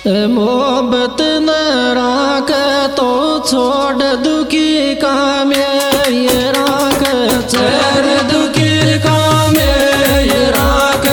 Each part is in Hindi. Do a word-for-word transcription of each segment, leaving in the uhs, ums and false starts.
मोहब्बत न राख तो छोड़ दुखी काम ये राख चर दुखी काम ये राख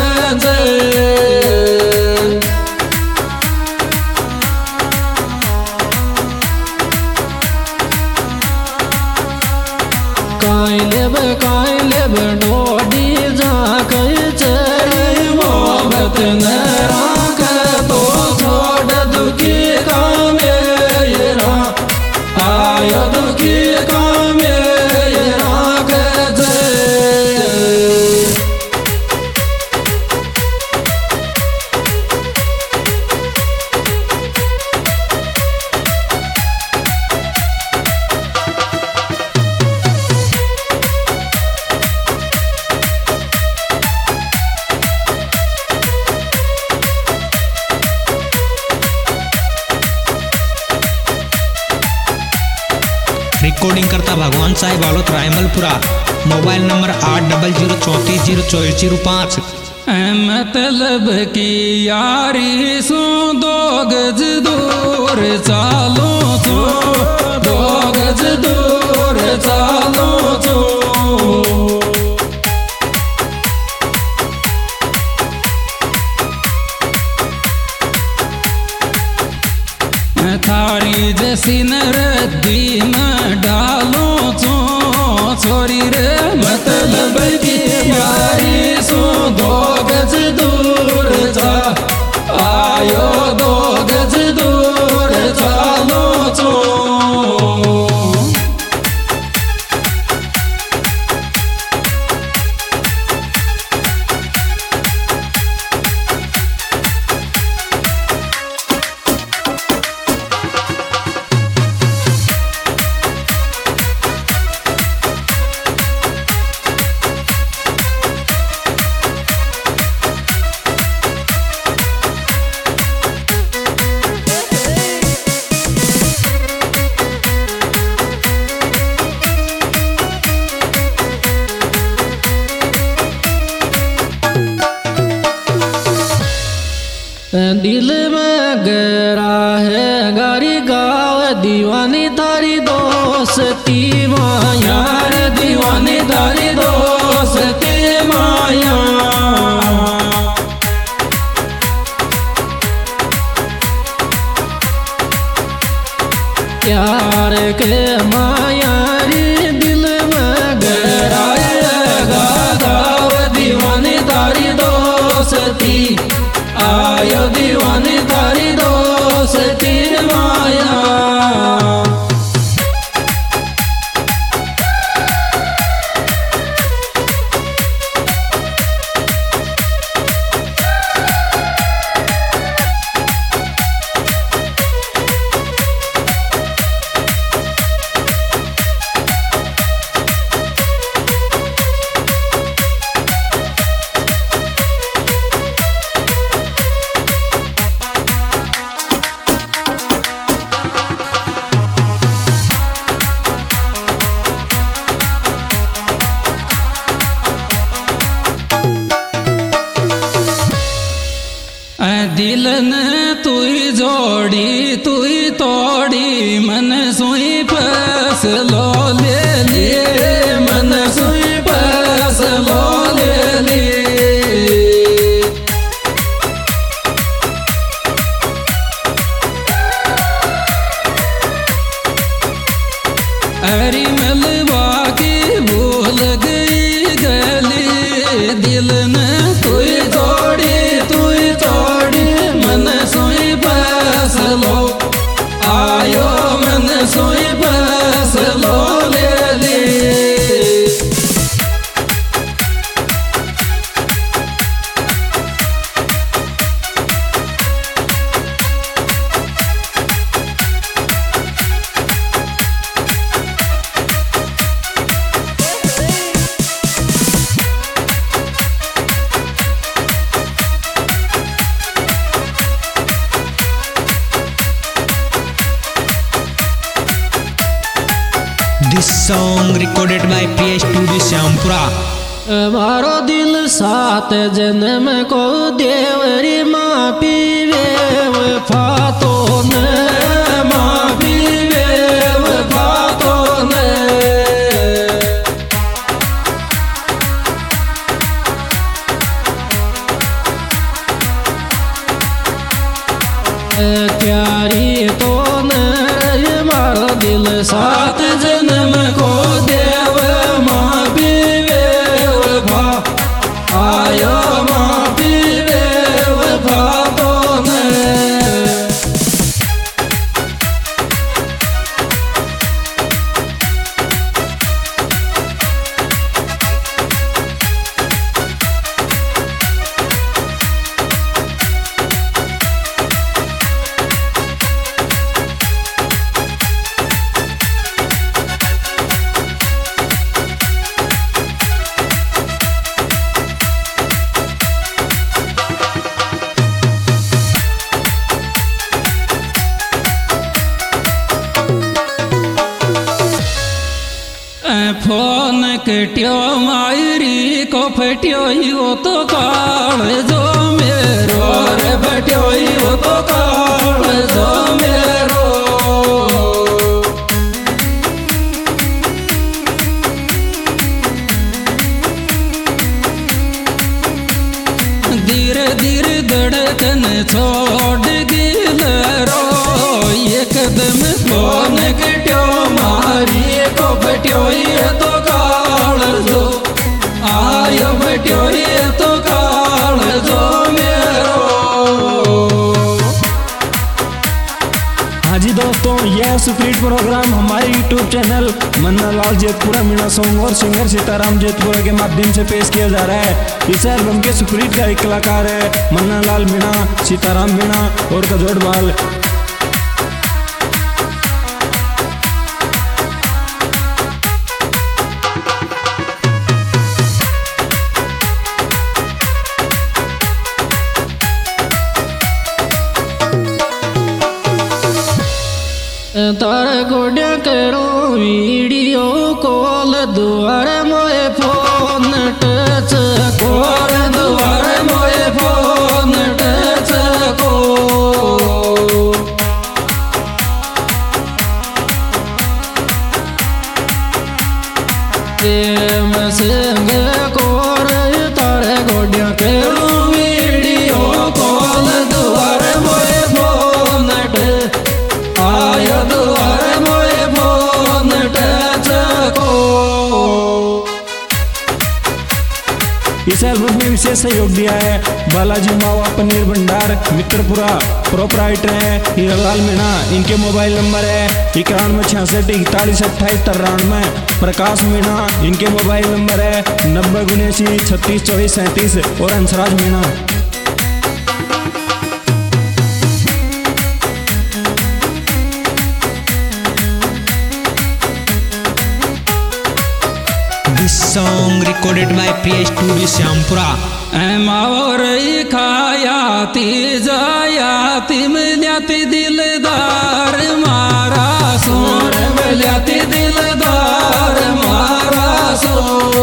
काई लेब काई लेब डोडी जा कई चर मोहब्बत न राख तो छोड़ दुखी काम ये राख आयो दुखी काम ये राख रिकॉर्डिंग करता भगवान साहिब बालोत रायमलपुरा। मोबाइल नंबर आठ डबल जीरो चौंतीस जीरो चौबीस जीरो पाँच। मतलब की यारी सो दो गज दूर चालो छो दो गज दूर चालो छो थारी जैसी नरदी न डालो छो छोरी रे मतलब की यारी सो दो गज दूर जा आयो दो गज दूर चालो छो दिल में गहरा है गारी गाँव दीवानी तारी दोस्ती माया रे दीवानी तारी दोस्ती माया प्यार के माया रे दिल में गहरा है गाँव दीवानी तारी दोस्ती आयो दीवानी तारी दोस्ती माया दिल ने तुई जोड़ी तुई तोड़ी मन सुई फस लो ले लिए मन सुई फस लो ले लिए अरे मलबा की भूल गई गली दिल ने तुई जोड़ी तुई तोड़ी मन सोई बस लो आयो मन सोई बस लो ले लिए This song recorded by P S Studio Syampura. मारो दिल सात जन्म को देवरी माँ पीवे वफा प्यारी तो न मारो दिल सात जन्म को देव माँ पीवे वफा आयो माँ पीवे वफा तो न फोन कट्यो मायरी को फट्यो यो तो काल जो मेरो रे फट्यो यो तो काल जो मेरो धीरे धीरे धड़कन छोड़ गिल रो एकदम फोन कट्यो मारी को फट्यो ये तो काल जो आयो फट्यो ये तो काल जो मेरो। हाँ जी दोस्तों, यह सुपरहिट प्रोग्राम हमारे YouTube channel Manna Lal Jetpura Meena song और सिंगर सीताराम जेतपुरा के माध्यम से पेश किया जा रहा है। इस एल्बम के सुपरहिट गायक कलाकार है मन्ना लाल मीणा, सीताराम मीणा और कजोड़ बाल। तार गोड्या करो वीडियो कॉल दुआर मोए फोन टच कोर दुआर मोए फोन टच को प्रेम संग कोर तार गोड्या करो वीडियो कॉल दुआर मोए फोन टच आयो दुआर मोए फोन टच को। इस एल्बम में विशेष सहयोग दिया है बालाजी मावा पनीर भंडार मित्रपुरा, प्रोपराइटर है हीरालाल मीणा। इनके मोबाइल नंबर है इक्यानवे छियासठ इकतालीस अट्ठाईस तिरानवे। प्रकाश मीणा, इनके मोबाइल नंबर है नब्बे उन्यासी छत्तीस चौबीस सैंतीस। और Hansraj Meena. This song recorded by Priya Studio Syampura. Mawar खायाती जायाती मिल्याती दिलदार मारा सोर मिल्याती दिलदार मारा सो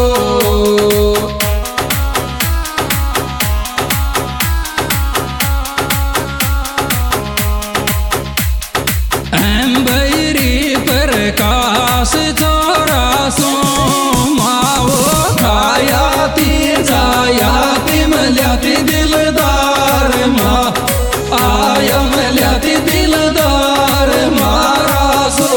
बैरी प्रकाश छोरा सो मावो खायाती जायाती मिल्याती दिलदार माँ आया मिल्याती दिलदार मारा सो।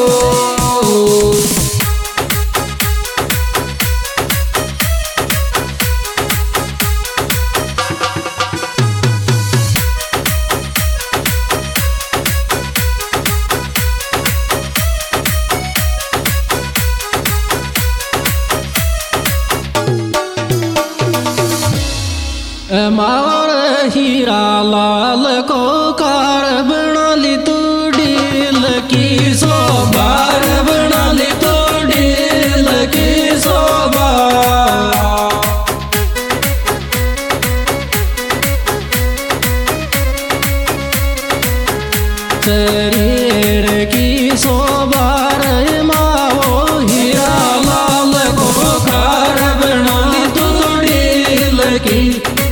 मावर हीरा लाल को कार बना ली तू डील की सोबार बना ली तू डील की सोबा शरीर की सोबार माओ हीरा लाल को कार बना ली तू डील की